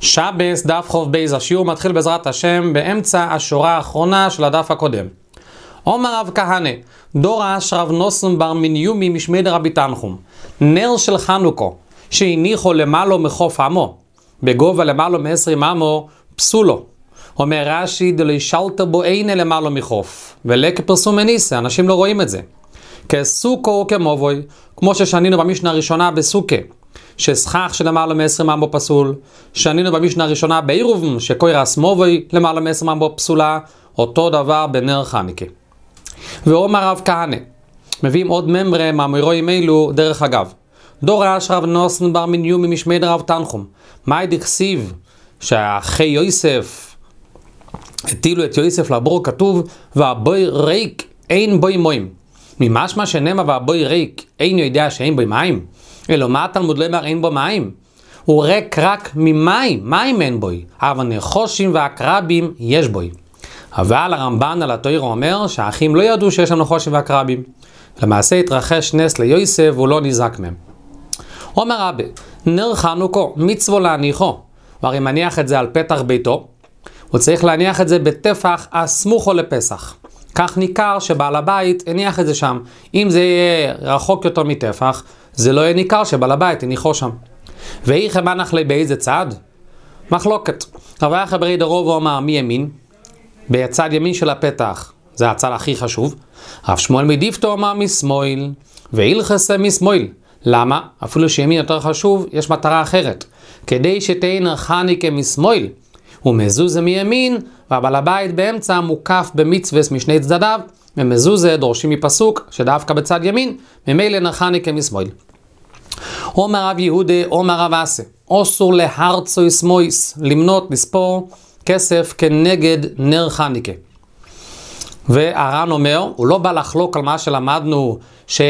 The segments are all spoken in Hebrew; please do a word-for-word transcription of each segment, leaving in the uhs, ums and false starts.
שבס דף חוב בייז, השיעור מתחיל בעזרת השם באמצע השורה האחרונה של הדף הקודם. אומר רב כהנא, דורש רב נוסון בר מניומי משמי דרבי תנחום, נר של חנוכו שהניחו למעלו מחוף עמו, בגובה למעלו מעשרים עמו פסולו. אומר רש"י, דלא שלטה בו אינה למעלו מחוף, ולק פרסום מניסה, אנשים לא רואים את זה. כסוכו או כמובוי, כמו ששנינו במשנה הראשונה בסוכה, שסכך שלמעלה מ-עשרים עמו פסול, שנינו במשנה הראשונה בעירוב, שקוירס מובוי למעלה מ-עשרים עמו פסולה, אותו דבר בנר חנוכה. ואומר רב כהנא, מביאים עוד ממרה מהאמוראים אלו דרך אגב. דורש רב נוסון בר מניומי משמי דרב תנחום, מאי דכסיב שהאחי יוסף הטילו את יוסף לבור, כתוב והבוי ריק אין בוי מים. ממשמע שנאמר והבוי ריק אין יודע שאין בוי מים, אלא מה התלמוד לא אומר אין בו מים? הוא ריק רק ממים, מים אין בוי, אבל נחושים והקרבים יש בוי. אבל הרמב"ן על התורה אומר שהאחים לא ידעו שיש שם נחושים והקרבים. למעשה התרחש נס ליוסף והוא לא נזעק מהם. אומר רבי, נר חנוכו מצוו להניחו, והרי מניח את זה על פתח ביתו, הוא צריך להניח את זה בטפח הסמוכו לפסח. כך ניכר שבעל הבית הניח את זה שם. אם זה יהיה רחוק יותר מטפח, זה לא יהיה ניכר שבעל הבית הניחו שם. ואיך מנח לי באיזה צד? מחלוקת. רבי החברי דרוב אומר מימין, בצד ימין של הפתח, זה הצד הכי חשוב. רב שמואל מדיפתו אומר משמאל, והילכסה משמאל. למה? אפילו שימין יותר חשוב, יש מטרה אחרת. כדי שתהיה נר חנוכה משמאל, הוא מזוזה מימין, והבעל הבית באמצע מוקף במצווה משני צדדיו, ומזוזה דורשים מפסוק שדווקא בצד ימין, ממילא נר חנוכה משמאל. אומר רב יהודה, אומר רב אסה, אסור להרצויס מויס, למנות, לספור כסף כנגד נר חנוכה. והר"ן אומר, הוא לא בא לחלוק על מה שלמדנו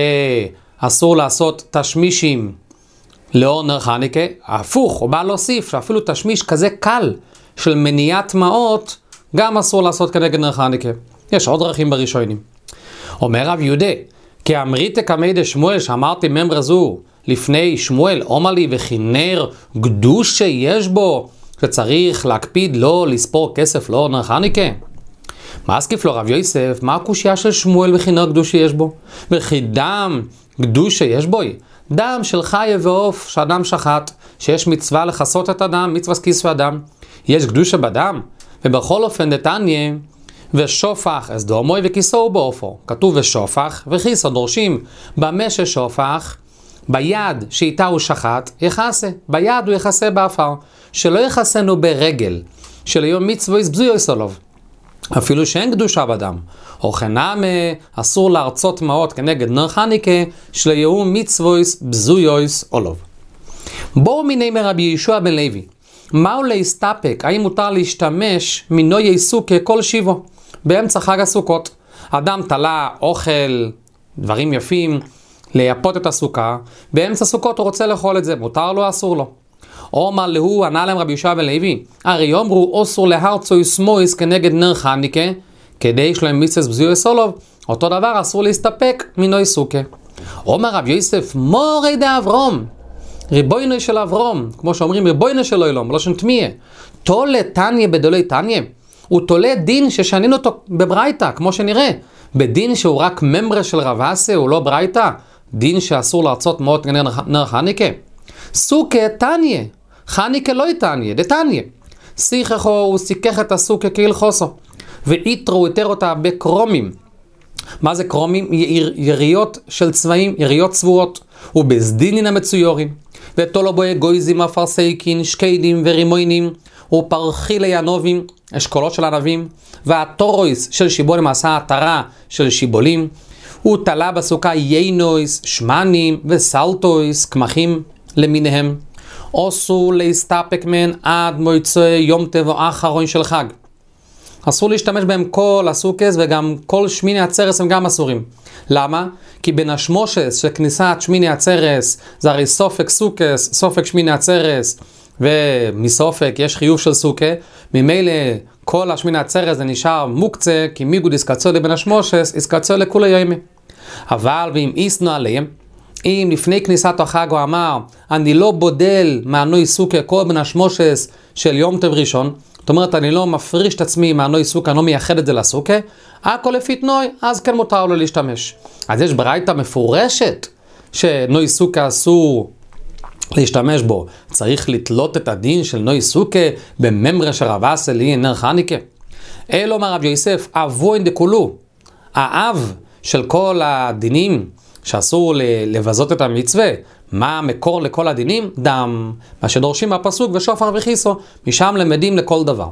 שאסור לעשות תשמישים לאור נר חנוכה, הפוך, הוא בא להוסיף שאפילו תשמיש כזה קל של מניעת מעות, גם אסור לעשות כנגד נר חנוכה. יש עוד דרכים בראשונים. אומר רב יהודה, כי אמריתא קמי דשמואל, שאמרתי ממרה זו לפני שמואל, אומר לי וכי נר קדוש שיש בו, שצריך להקפיד לא לספור כסף לאור נר חנוכה. מה אסקיף לו רב יוסף, מה הקושיה של שמואל וכי נר קדוש שיש בו? וכי דם קדוש שיש בו? דם של חיה ועוף שאדם שחט, שיש מצווה לחסות את הדם, מצווה כיסוי הדם. יש קדושה בדם, ובכל אופן דתניא, ושופח אז דומוי וכיסו באופו. כתוב ושופח וכיסו, דורשים במה ששופח, ביד שאיתה הוא שחט, יחסה. ביד הוא יחסה באפר. שלא יחסנו ברגל, שליום מצווה יסבזויו יסולוב. אפילו שאין קדושה בדם. או חנם אסור להרצות מעות כנגד נר חנוכה, שליום מצווה יסבזויו יסולוב. בואו מיני מרבי ישוע בן לוי. מהו להסתפק? האם מותר להשתמש מנוי סוכה כל שיבו? באמצע חג הסוכות. אדם תלה אוכל, דברים יפים, לייפות את הסוכה. באמצע סוכות הוא רוצה לאכול את זה. מותר לו, אסור לו. אומר לו, ענה להם רבי ישוע בן לוי, הרי יאמרו אסור להרצויס מויס כנגד נר חנוכה, כדי שלהם מצווה יסבזויו יסולוב. אותו דבר אסור להסתפק מנוי סוכה. אומר רב יוסף, מורי דאברום, ריבוינו של אברום, כמו שאומרים ריבוינו של אילום, לא שנתמיה. תולה תניה בדולי תניה. הוא תולה דין ששנינו אותו בברייתא, כמו שנראה. בדין שהוא רק ממרה של רב אסה, הוא לא ברייתא. דין שאסור להרצות מעות נר חנוכה. סוכה תניה. חנוכה לא תניה, דתניה. שיחכו הוא סיכך את הסוכה כהלכוסו. ואיתרו יותר אותה בקרומים. מה זה קרומים? יריות של צבעים, יריות צבועות. ובסדינין המצויורים. ותולו בו אגויזים, אפרסייקין, שקיידים ורימוינים, ופרחילי הנובים, אשכולות של ענבים, והטורויס של שיבולים עשה עטרה של שיבולים, הוא תלה בסוכה יינויס, שמנים וסלטויס, קמחים למיניהם. אסור להסתפק מהן עד מועצי יום טבע אחרון של חג. אסור להשתמש בהם כל הסוכס וגם כל שמיני עצרס הם גם אסורים. למה? כי בין השמושס של כניסת שמיני עצרס זה הרי סופק סוכס, סופק שמיני עצרס, ומסופק יש חיוב של סוכה, ממילא כל השמיני עצרס זה נשאר מוקצה, כי מיגוד יסקצו לבין השמושס, יסקצו לכולי יומי. אבל ואם איסנו עליהם, אם לפני כניסת החג הוא אמר, אני לא בודל מענוי סוכה כל בין השמושס של יום טוב ראשון, זאת אומרת, אני לא מפריש את עצמי מהנוי סוכה, אני לא מייחד את זה לסוכה, הכל לפי תנוי, אז כן מותר לו להשתמש. אז יש ברייתא מפורשת שנוי סוכה אסור להשתמש בו. צריך לתלות את הדין של נוי סוכה בממרה שרבה סלי נר חניקה. אלו אומר רב יוסף, אבוין דכולו, האב של כל הדינים שאסור לבזות את המצווה, מה המקור לכל הדינים? דם, מה שדורשים מהפסוק ושופר וכיסו, משם למדים לכל דבר.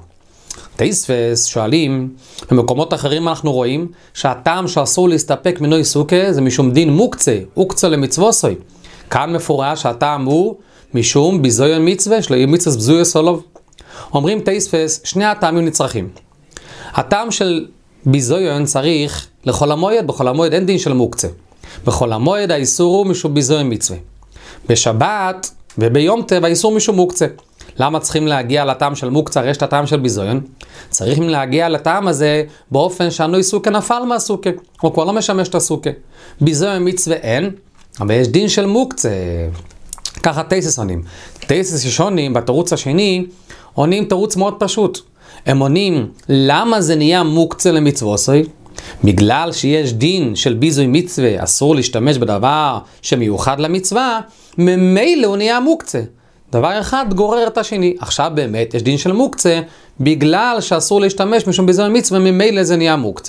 תייספס שואלים, במקומות אחרים אנחנו רואים שהטעם שאסור להסתפק מנוי סוכה זה משום דין מוקצה, אוקצה למצווסוי. כאן מפורש שהטעם הוא משום ביזויון מצווה, שלא מצווה בזויה סולוב. אומרים תייספס, שני הטעמים נצרכים. הטעם של ביזויון צריך לכל המועד, בכל המועד אין דין של מוקצה. בכל המועד האיסור הוא משום ביזויון מצווה. בשבת וביום טבע האיסור משום מוקצה. למה צריכים להגיע לטעם של מוקצה, יש את הטעם של ביזויון? צריכים להגיע לטעם הזה באופן שהנוי סוכה נפל מהסוכה, הוא כבר לא משמש את הסוכה. ביזויון מצווה אין, אבל יש דין של מוקצה. ככה תייסס עונים. תייסס ששונים בתירוץ השני, עונים תירוץ מאוד פשוט. הם עונים, למה זה נהיה מוקצה למצווסוי? בגלל שיש דין של ביזוי מצווה, אסור להשתמש בדבר שמיוחד למצווה, ממילא הוא נהיה מוקצה. דבר אחד גורר את השני. עכשיו באמת יש דין של מוקצה, בגלל שאסור להשתמש משום ביזוי מצווה, ממילא זה נהיה מוקצה.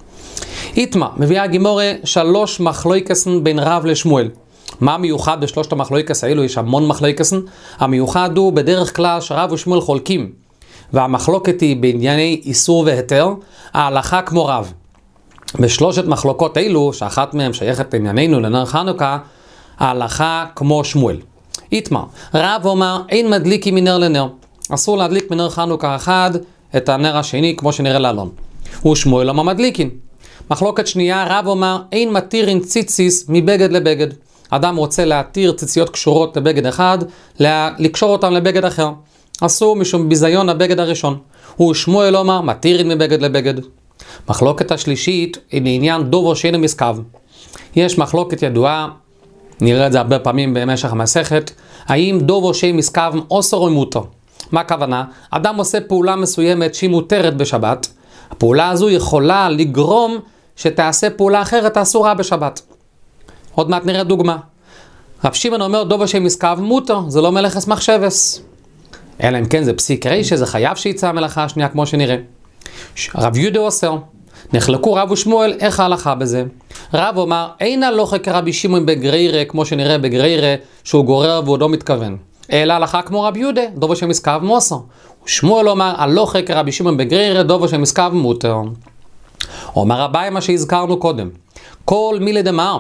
איתמה, מביאה גימורה שלוש מחלוקסן בין רב לשמואל. מה מיוחד בשלושת המחלוקס האלו? יש המון מחלוקסן. המיוחד הוא בדרך כלל שרב ושמואל חולקים. והמחלוקת היא בענייני איסור והיתר, ההלכה כמו רב. בשלושת מחלוקות אלו, שאחת מהן שייכת לענייננו לנר חנוכה, ההלכה כמו שמואל. איתמה, רב אומר, אין מדליקים מנר לנר. אסור להדליק מנר חנוכה אחד את הנר השני, כמו שנראה לאלון. ושמואל אומר מדליקים. מחלוקת שנייה, רב אומר, אין מתירין ציציס מבגד לבגד. אדם רוצה להתיר ציציות קשורות לבגד אחד, לקשור אותם לבגד אחר. אסור משום ביזיון הבגד הראשון. ושמואל אומר, מתירין מבגד לבגד. מחלוקת השלישית היא לעניין דובר שאינו מסקב. יש מחלוקת ידועה, נראה את זה הרבה פעמים במשך המסכת, האם דובר שאינו מסקב אוסר או מותר. מה הכוונה? אדם עושה פעולה מסוימת שהיא מותרת בשבת, הפעולה הזו יכולה לגרום שתעשה פעולה אחרת אסורה בשבת. עוד מעט נראה דוגמה. רב שמעון אומר דובר שאינו מסקב מותר, זה לא מלאכת מחשבת. אלא אם כן זה פסיק רישא, זה חייב שיצא המלאכה השנייה כמו שנראה. רב יהודה אוסר, נחלקו רב ושמואל, איך ההלכה בזה? רב אומר, אין הלכה כרבי שמעון בגריירה, כמו שנראה בגריירה, שהוא גורר והוא לא מתכוון. אלא הלכה כמו רב יהודה, דובר שמסקב מוסר. ושמואל אומר, הלכה כרבי שמעון בגריירה, דובר שמסקב מותר. אומר אביי מה שהזכרנו קודם. כל מילי דמר,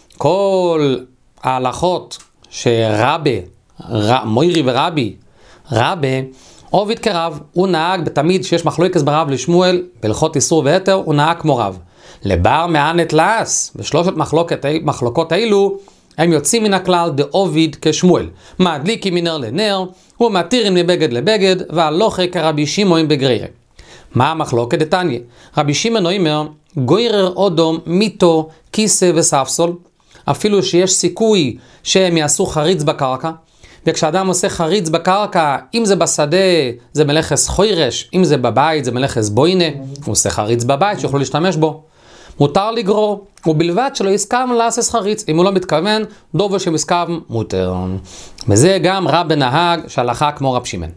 כל ההלכות שרבי, ר, מוירי ורבי, רבי, עובד כרב, הוא נהג בתמיד שיש מחלוקת ברב לשמואל, בהלכות איסור והיתר, הוא נהג כמו רב. לבר מענת לאס, בשלושת מחלוקת, מחלוקות האלו, הם יוצאים מן הכלל דעובד כשמואל. מדליקים מנר לנר, הוא מתירים מבגד לבגד, והלוכה כרבי שמעון בגריירה. מה המחלוקת? דתניא. רבי שמעון אומר, גוירר אודום מיתו כיסא וספסול, אפילו שיש סיכוי שהם יעשו חריץ בקרקע, וכשאדם עושה חריץ בקרקע, אם זה בשדה זה מלאכת חוירש, אם זה בבית זה מלאכת בוינה, הוא עושה חריץ בבית שיוכלו להשתמש בו. מותר לגרור, ובלבד שלא יסכם לעשות חריץ, אם הוא לא מתכוון, דובר שמסכם מותר. וזה גם רב נהג שהלכה כמו רב שמעון.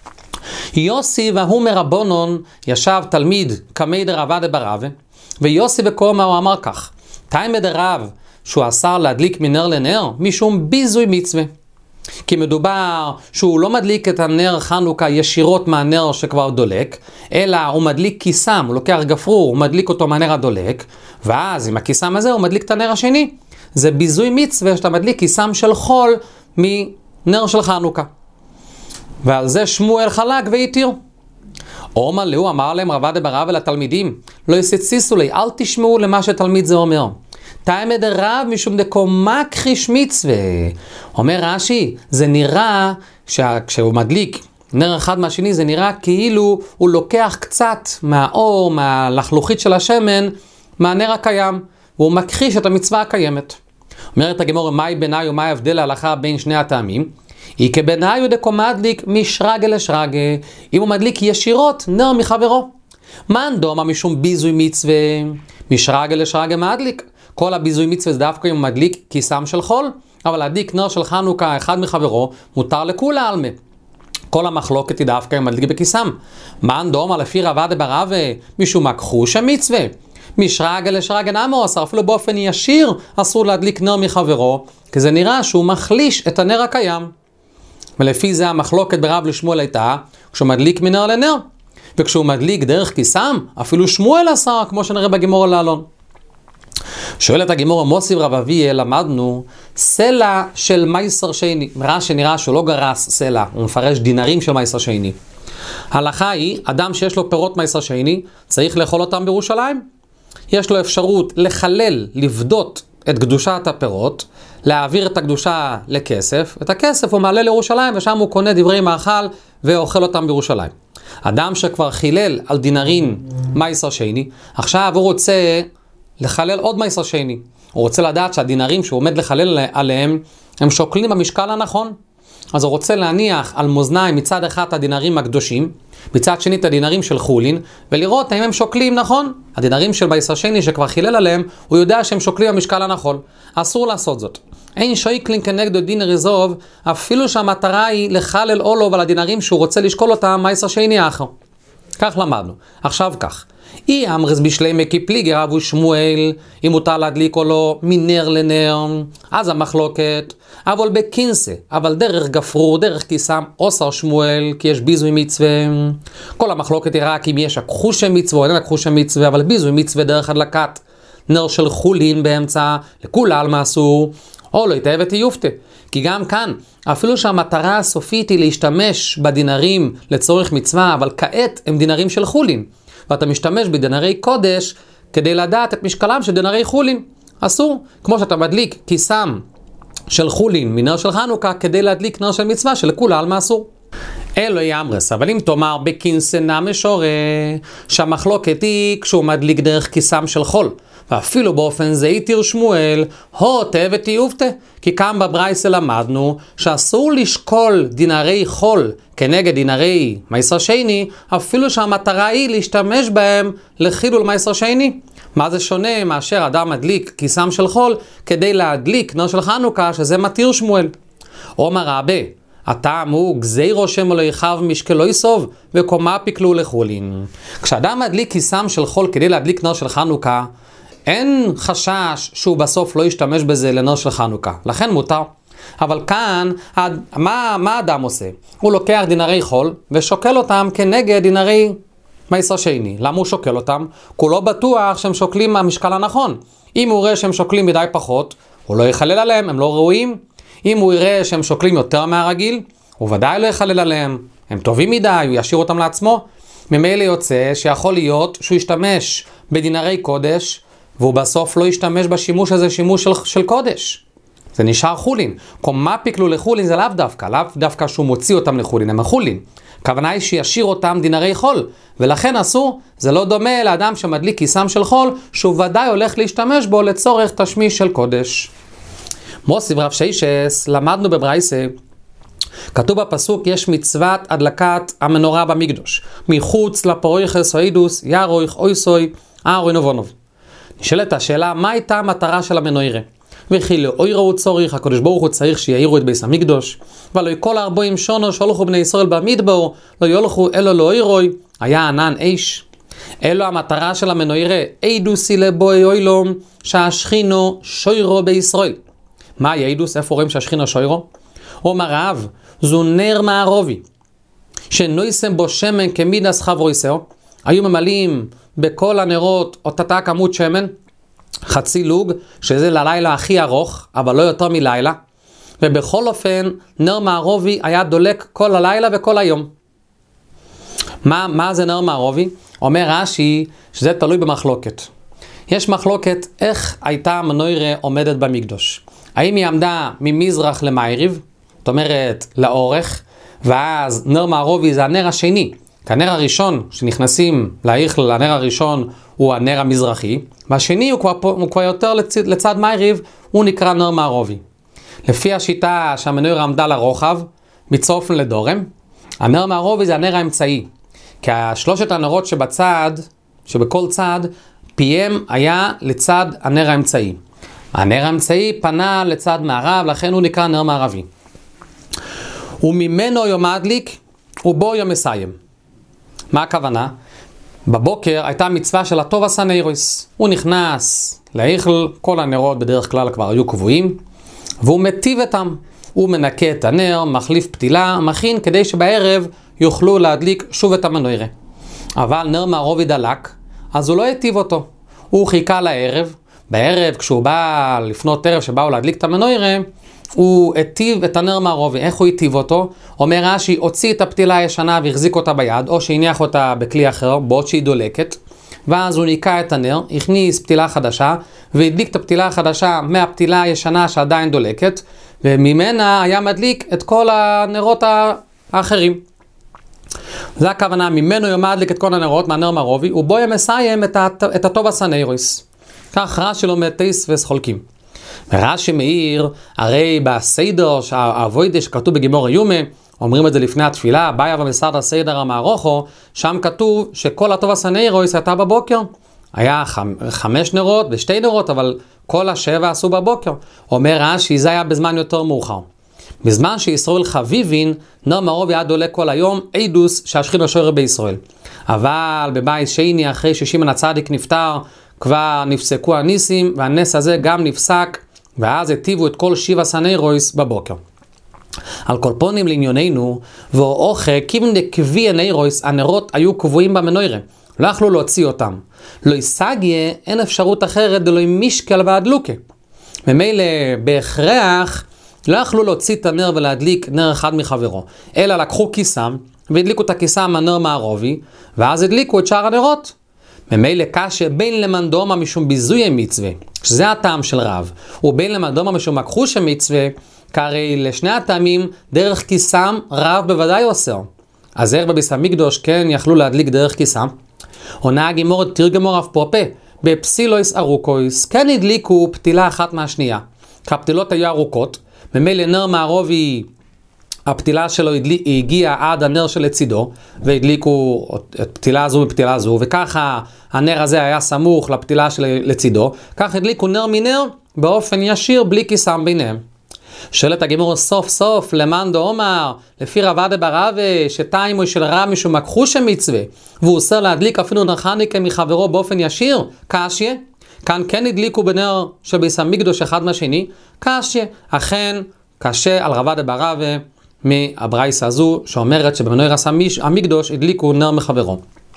יוסי והוא מרבונון ישב תלמיד כמי דרבה דברבה, ויוסי בקומה הוא אמר כך, תימא דרב שהוא אסר להדליק מנר לנר משום ביזוי מצווה. כי מדובר שהוא לא מדליק את הנר חנוכה ישירות מהנר שכבר דולק, אלא הוא מדליק כיסם, הוא לוקח גפרור, הוא מדליק אותו מהנר הדולק, ואז עם הכיסם הזה הוא מדליק את הנר השני. זה ביזוי מצווה שאתה מדליק כיסם של חול מנר של חנוכה. ועל זה שמואל חלק והתיר. אומר לו, אמר להם רבא דברבה לתלמידים, לא יסציסו לי, אל תשמעו למה שתלמיד זה אומר. תימא דרב משום דקומא כחיש מצווה. אומר רש"י, זה נראה שכשהוא מדליק נר אחד מהשני, זה נראה כאילו הוא לוקח קצת מהאור, מהלחלוכית של השמן, מהנר הקיים, והוא מכחיש את המצווה הקיימת. אומרת הגמרא, מהי בעיניי ומה ההבדל ההלכה בין שני הטעמים? היא כבניו דקו מדליק משרגה לשרגה, אם הוא מדליק ישירות נר מחברו. מן דומה משום ביזוי מצווה, משרגה לשרגה מדליק. כל הביזוי מצווה זה דווקא אם הוא מדליק כיסם של חול, אבל להדליק נר של חנוכה אחד מחברו מותר לכולה עלמה. כל המחלוקת היא דווקא אם מדליק בכיסם. מן דומה לפי רבא דברבה משום הכחוש המצווה. משרגה לשרגה נמו אסר, אפילו באופן ישיר אסור להדליק נר מחברו, כי זה נראה שהוא מחליש את הנר הקיים. ולפי זה המחלוקת ברב לשמואל הייתה, כשהוא מדליק מנר לנר, וכשהוא מדליק דרך כיסם, אפילו שמואל אסר, כמו שנראה בגימור לעלון. שואלת הגימור, מוסיף רב אבייה, למדנו סלע של מייסר שני. רע שנראה שהוא לא גרס סלע, הוא מפרש דינרים של מייסר שני. ההלכה היא, אדם שיש לו פירות מייסר שני, צריך לאכול אותם בירושלים. יש לו אפשרות לחלל, לבדות את קדושת הפירות, להעביר את הקדושה לכסף. את הכסף הוא מעלה לירושלים, ושם הוא קונה דברי מאכל ואוכל אותם בירושלים. אדם שכבר חילל על דינרים מייסר שני, עכשיו הוא רוצה לחלל עוד מייסר שני. הוא רוצה לדעת שהדינרים שהוא עומד לחלל עליהם, הם שוקלים במשקל הנכון. אז הוא רוצה להניח על מאזניים מצד אחד הדינרים הקדושים, מצד שני את הדינרים של חולין, ולראות האם הם שוקלים נכון. הדינרים של מייסר שני שכבר חילל עליהם, הוא יודע שהם שוקלים במשקל הנכון. אסור לעשות זאת. אין שויקלין כנגדו דינר יזוב, אפילו שהמטרה היא לחלל אולוב על הדינרים שהוא רוצה לשקול אותם מייסר שני אחר. כך למדנו. עכשיו כך. אי אמרס בשלמי כפליגי רבו שמואל, אם מותר להדליק או לא מנר לנר, אז המחלוקת. אבל בקינסה, אבל דרך גפרור, דרך כיסם, אוסר שמואל, כי יש ביזוי מצווה. כל המחלוקת היא רק אם יש הכחוש מצווה, או אין הכחוש מצווה, אבל ביזוי מצווה דרך הדלקת נר של חולין באמצע, לכולה על מעשור, או לא יתאהבת יופתה. כי גם כאן, אפילו שהמטרה הסופית היא להשתמש בדינרים לצורך מצווה, אבל כעת הם דינרים של חולין. ואתה משתמש בדינרי קודש כדי לדעת את משקלם של דינרי חולין. אסור, כמו שאתה מדליק כיסם של חולין מנר של חנוכה כדי להדליק נר של מצווה שלכולה על מאסור. אלו יאמרס, אבל אם תאמר בקינסנה משורה, שהמחלוקת היא כשהוא מדליק דרך כיסם של חול, ואפילו באופן זה יתיר שמואל, הו תאהב ותיובתה, כי כאן בברייסה למדנו שאסור לשקול דינרי חול כנגד דינרי מייסר שני, אפילו שהמטרה היא להשתמש בהם לחילול מייסר שני. מה זה שונה מאשר אדם מדליק כיסם של חול כדי להדליק נר של חנוכה, שזה מתיר שמואל. אומר רבה, הטעם הוא גזירו שם לא יחב משקלו יסוב וקומה פיקלו לחולין. כשאדם מדליק כיסם של חול כדי להדליק נר של חנוכה, אין חשש שהוא בסוף לא ישתמש בזה לנר של חנוכה, לכן מותר. אבל כאן, מה, מה אדם עושה? הוא לוקח דינרי חול ושוקל אותם כנגד דינרי מייסר שני. למה הוא שוקל אותם? כי הוא לא בטוח שהם שוקלים מהמשקל הנכון. אם הוא יראה שהם שוקלים מדי פחות, הוא לא יחלל עליהם, הם לא ראויים. אם הוא יראה שהם שוקלים יותר מהרגיל, הוא ודאי לא יחלל עליהם, הם טובים מדי, הוא ישאיר אותם לעצמו. ממילא יוצא שיכול להיות שהוא ישתמש בדינרי קודש, והוא בסוף לא ישתמש בשימוש הזה שימוש של, של קודש. זה נשאר חולין. קומה פיקלו לחולין זה לאו דווקא, לאו דווקא שהוא מוציא אותם לחולין, הם החולין. הכוונה היא שישאיר אותם דינרי חול, ולכן אסור, זה לא דומה לאדם שמדליק כיסם של חול, שהוא ודאי הולך להשתמש בו לצורך תשמיש של קודש. מוסיף רב שיישס, למדנו בברייסה, כתוב בפסוק, יש מצוות הדלקת המנורה במקדוש, מחוץ לפוריכס אוידוס, ירויך אויסוי, אהרון ובונוב. נשאלת השאלה, מה הייתה המטרה של המנוירה? וכי לאוירו הוא צורך, הקדוש ברוך הוא צריך שיעירו את ביס המקדוש, ולא כל ארבעים שונו שהולכו בני ישראל במדבר, לא יולכו אלו לאוירוי, היה ענן איש. אלו המטרה של המנוירה, אידוסי לבוי אוילום, שהשכינו שוירו בישראל. מה יעידוס? איפה רואים שהשכינו שוירו? אומר רב, זו נר מערובי, שנויסם בו שמן כמידס חברויסאו, היו ממלאים בכל הנרות אותה כמות שמן, חצי לוג, שזה ללילה הכי ארוך, אבל לא יותר מלילה, ובכל אופן נר מערובי היה דולק כל הלילה וכל היום. מה, מה זה נר מערובי? אומר רש"י שזה תלוי במחלוקת. יש מחלוקת איך הייתה המנוירה עומדת במקדוש. האם היא עמדה ממזרח למערב, זאת אומרת לאורך, ואז נר מערובי זה הנר השני, כי הנר הראשון שנכנסים להיכל, הנר הראשון הוא הנר המזרחי, והשני הוא כבר, הוא כבר יותר לצד, לצד מערב, הוא נקרא נר מערובי. לפי השיטה שהמנורה עמדה לרוחב, מצופן לדורם, הנר מערובי זה הנר האמצעי. כי השלושת הנרות שבצד, שבכל צד, פיהם היה לצד הנר האמצעי. הנר האמצעי פנה לצד מערב, לכן הוא נקרא נר מערבי. וממנו יום הדליק, ובו יום מסיים. מה הכוונה? בבוקר הייתה מצווה של הטוב עשה נירוס. הוא נכנס להיכל, כל הנרות בדרך כלל כבר היו קבועים, והוא מטיב אותם. הוא מנקה את הנר, מחליף פתילה, מכין כדי שבערב יוכלו להדליק שוב את המנורה. אבל נר מערובי דלק, אז הוא לא הטיב אותו. הוא חיכה לערב. בערב, כשהוא בא לפנות ערב שבאו להדליק את המנורה, הוא הטיב את הנר מערובי. איך הוא הטיב אותו? אומר רש"י, הוציא את הפתילה הישנה והחזיק אותה ביד, או שהניח אותה בכלי אחר, בעוד שהיא דולקת, ואז הוא ניקה את הנר, הכניס פתילה חדשה, והדליק את הפתילה החדשה מהפתילה הישנה שעדיין דולקת, וממנה היה מדליק את כל הנרות האחרים. זה הכוונה, ממנו יום מדליק את כל הנרות מהנר מערובי, ובו יום מסיים את, הת... את הטוב עשה נירוס. כך רש"י לומד טייסבס חולקים. ורש"י מאיר, הרי בסדר שהאבוידה שכתוב בגימור היומה, אומרים את זה לפני התפילה, באיה ומסד הסדר המערוכו, שם כתוב שכל הטוב עשה נירוס הייתה בבוקר. היה חמ... חמש נרות ושתי נרות, אבל כל השבע עשו בבוקר. אומר רש"י, זה היה בזמן יותר מאוחר. בזמן שישראל חביבין, נר מערובי היה דולק כל היום, עדוס שהשכינה שורר בישראל. אבל בבית שני, אחרי ששמעון הצדיק נפטר, כבר נפסקו הניסים, והנס הזה גם נפסק, ואז הטיבו את כל שבע עשה נירוס בבוקר. על כל פונים לענייננו, ואוכל, כיוון דקבי הנירוס, הנרות היו קבועים במנורה, לא יכלו להוציא אותם. לא יסגיה, אין אפשרות אחרת, דלוי משקל והדלוקה. ממילא בהכרח, לא יכלו להוציא את הנר ולהדליק נר אחד מחברו, אלא לקחו כיסם, והדליקו את הכיסם הנר מערובי, ואז הדליקו את שאר הנרות. ממילא קשה בין למאן דומא משום ביזוי מצווה, שזה הטעם של רב, ובין למאן דומא משום מכחוש מצווה, כהרי לשני הטעמים דרך כיסם רב בוודאי אוסר. אז איך בביס המקדוש כן יכלו להדליק דרך כיסם? עונה הגימור תרגמור אף פופה, בפסילויס ארוכויס, כן הדליקו פתילה אחת מהשנייה. כי הפתילות היו ארוכות, ממילא נר מערובי, הפתילה שלו הגיעה עד הנר שלצידו, והדליקו את פתילה הזו בפתילה הזו, וככה הנר הזה היה סמוך לפתילה שלצידו, כך הדליקו נר מנר באופן ישיר בלי כיסם ביניהם. שואלת הגימור סוף סוף למאן דאמר, לפי רב עדה בר אבא, שטיימו של רב משום מכחוש מצווה, והוא אוסר להדליק אפילו נר חנוכה מחברו באופן ישיר, קשיא. כאן כן הדליקו בנר שביס המקדוש אחד מהשני, קשיא. אכן קשה על רב עדה בר אבא מהברייסה הזו, שאומרת שבמנורה המקדוש הדליקו נר מחברו.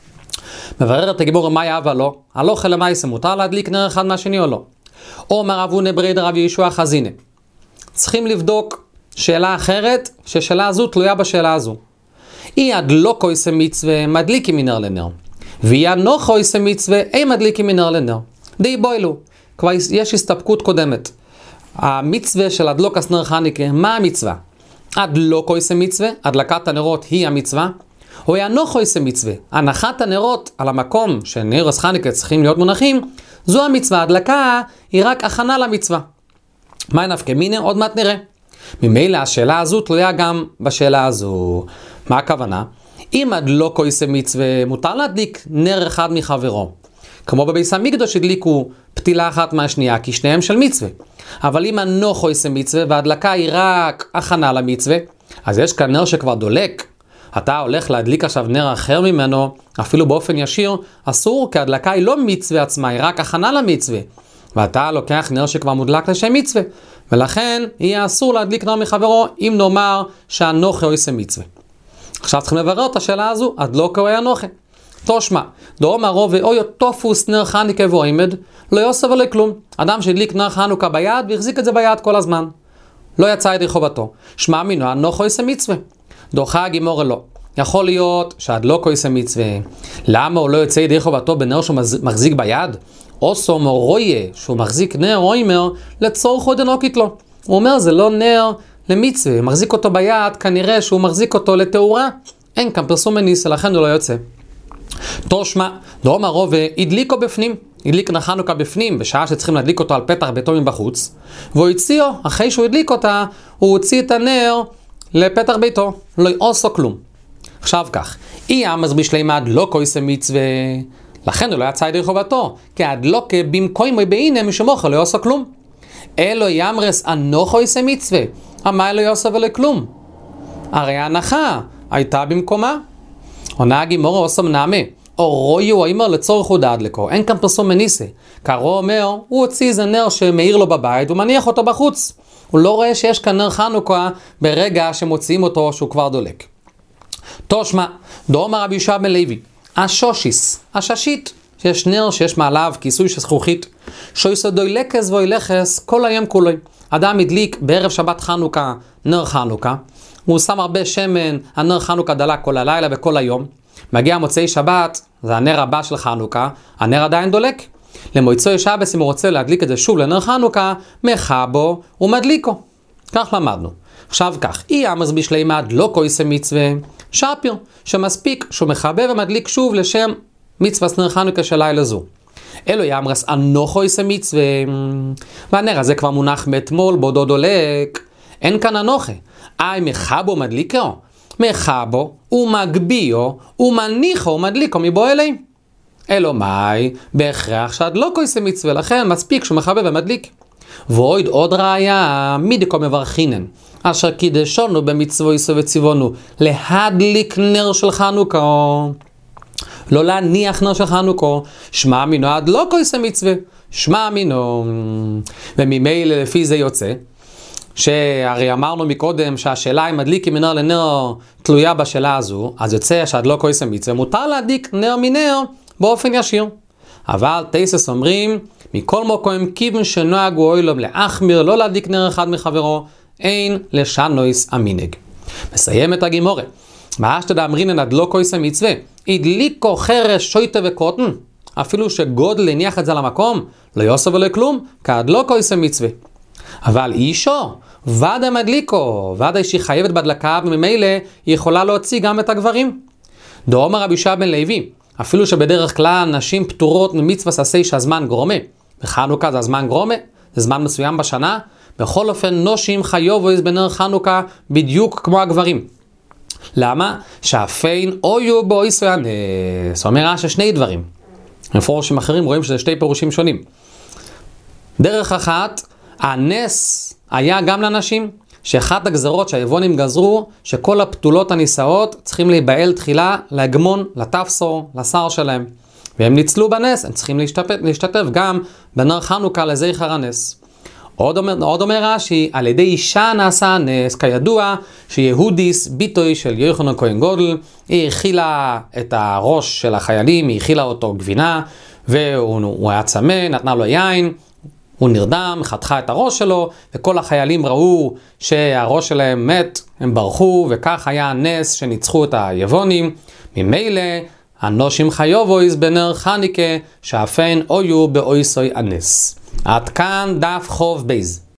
מבררת הגימור מה יאבה לו, הלוך אל המייסה, מותר להדליק נר אחד מהשני או לא? אומר אבונה ברי דרב ישוע חזינה. צריכים לבדוק שאלה אחרת, ששאלה הזו תלויה בשאלה הזו. אי הדלוקו עושה מצווה, מדליקים מנר לנר. ואי הנוחו עושה מצווה, אי מדליקים מנר לנר. די בוילו, כבר יש הסתפקות קודמת. המצווה של הדלוקס נר חנוכה, מה המצווה? הדלוקו עושה מצווה, הדלקת הנרות היא המצווה. או אי הנוחו עושה מצווה, הנחת הנרות על המקום שנר חנוכה צריכים להיות מונחים, זו המצווה. ההדלקה היא רק הכנה למצווה. מה נפקא מינה? עוד מעט נראה. ממילא השאלה הזו תלויה גם בשאלה הזו. מה הכוונה? אם הדלוקו עושה מצווה, מותר להדליק נר אחד מחברו. כמו בביס המקדוש הדליקו פתילה אחת מהשנייה, כי שניהם של מצווה. אבל אם הנוחו עושה מצווה, וההדלקה היא רק הכנה למצווה, אז יש כאן נר שכבר דולק. אתה הולך להדליק עכשיו נר אחר ממנו, אפילו באופן ישיר, אסור, כי ההדלקה היא לא מצווה עצמה, היא רק הכנה למצווה. ואתה לוקח נר שכבר מודלק לשם מצווה, ולכן יהיה אסור להדליק נר מחברו, אם נאמר שהנוחה עושה מצווה. עכשיו צריכים לברר את השאלה הזו, הדלוקה או הנוחה. תושמע, דאמר רוב ואוי תופוס נר חנוכה ועומד, לא יוסף ולא כלום. אדם שהדליק נר חנוכה ביד והחזיק את זה ביד כל הזמן. לא יצא ידי חובתו. שמע מינו, הנוחה עושה מצווה. דוחה הגימור לא. יכול להיות שהדלוקה עושה מצווה. למה הוא לא יוצא ידי חובתו בנר שהוא מחזיק ביד? אוסו מורויה, שהוא מחזיק נר אוימר, לצורכו דנוקית לו. הוא אומר, זה לא נר למצווה, הוא מחזיק אותו ביד, כנראה שהוא מחזיק אותו לתאורה. אין כאן פרסום מניס, לכן הוא לא יוצא. תושמע, דאמר רוב, הדליקו בפנים. הדליק נר חנוכה בפנים, בשעה שצריכים להדליק אותו על פתח ביתו מבחוץ, והוא הציעו, אחרי שהוא הדליק אותה, הוא הוציא את הנר לפתח ביתו, לא יעשו כלום. עכשיו כך, אי אמס בשלימה הדלוקו עושה מצווה, לכן הוא לא יצא ידי חובתו, כי הדלוקה במקומו בעיניהם משמוך לא יעשו כלום. אלו יאמרס אנוכו עושה מצווה, אמר לא יעשו ולא כלום. הרי ההנחה הייתה במקומה. עונה הגימורה עושה מנעמה, או רואי הוא אומר לצורך הוא דאדלקו, אין כאן פרסום מניסה. קרו אומר, הוא הוציא איזה נר שמאיר לו בבית, הוא מניח אותו בחוץ. הוא לא רואה שיש כאן נר חנוכה ברגע שמוציאים אותו שהוא כבר דולק. תושמע, דאמר רבי יהושע בן לוי, השושיס, הששית, שיש נר שיש מעליו כיסוי של זכוכית, שויסודוי לקס ואילכס כל היום כולו. אדם הדליק בערב שבת חנוכה נר חנוכה, הוא שם הרבה שמן, הנר חנוכה דלק כל הלילה וכל היום. מגיע מוצאי שבת, זה הנר הבא של חנוכה, הנר עדיין דולק. למועצוי שבס, אם הוא רוצה להדליק את זה שוב לנר חנוכה, מחבו ומדליקו. כך למדנו. עכשיו כך, אי אמס בשלימה הדלוקו עושה מצווה, שפיר, שמספיק שהוא מחבב ומדליק שוב לשם מצווה נר חנוכה של לילה זו. אלו יאמרס אנוכו עושה מצווה, והנר הזה כבר מונח מאתמול בעודו דולק, אין כאן אנוכה. אי מחבו מדליקו, מחבו ומגביו ומניחו ומדליקו מבוא אלי. אלו מאי, בהכרח שהדלוקו עושה מצווה, לכן מספיק שהוא מחבב ומדליק. ועוד עוד ראיה, מדקו מברכינן, אשר קידשונו במצוו יסו וציוונו, להדליק נר של חנוכה, לא להניח נר של חנוכה, שמע מינו הדלוקו עושה מצווה, שמע מינו. וממילא לפי זה יוצא, שהרי אמרנו מקודם שהשאלה אם מדליקים מנר לנר תלויה בשאלה הזו, אז יוצא שהדלוקו עושה מצווה, מותר להדליק נר מנר באופן ישיר. אבל תייסס אומרים, מכל מקום כיוון שנוהגו אוילום להחמיר, לא להדליק נר אחד מחברו, אין לשנויס המנהג. מסיים את הגימורה. מאשתא דאמרינן הדלוקו עושה מצווה, הדליקו חרש שויטה וקוטן, אפילו שגודל הניח את זה למקום, לא יעשו ולא כלום, כי הדלוקו עושה מצווה. אבל אישו, ודאי מדליקו, ודאי שהיא חייבת בהדלקה, וממילא היא יכולה להוציא גם את הגברים. דאמר רבי יהושע בן לוי, אפילו שבדרך כלל נשים פטורות ממצווה עשה שהזמן גרומה, בחנוכה זה הזמן גרומה, זה זמן מסוים בשנה, בכל אופן נושים חיובויס בנר חנוכה בדיוק כמו הגברים. למה? שהפיין אויו באויסו הנס. זאת אומרת ששני דברים. מפורשים אחרים רואים שזה שתי פירושים שונים. דרך אחת, הנס היה גם לנשים, שאחת הגזרות שהיוונים גזרו, שכל הפתולות הנישאות צריכים להיבעל תחילה להגמון, לתפסור, לשר שלהם. והם ניצלו בנס, הם צריכים להשתתף, להשתתף גם בנר חנוכה לזכר הנס. עוד אומר, עוד אומר רש"י, על ידי אישה נעשה הנס, כידוע שיהודיס ביטוי של יוחנן כהן גודל, היא הכילה את הראש של החיילים, היא הכילה אותו גבינה, והוא היה צמא, נתנה לו יין, הוא נרדם, חתכה את הראש שלו, וכל החיילים ראו שהראש שלהם מת, הם ברחו, וכך היה הנס שניצחו את היוונים. ממילא, הנושים חיובויס בנר חנוכה, שאפן אויו באויסוי הנס. עד כאן דף חוב בייז.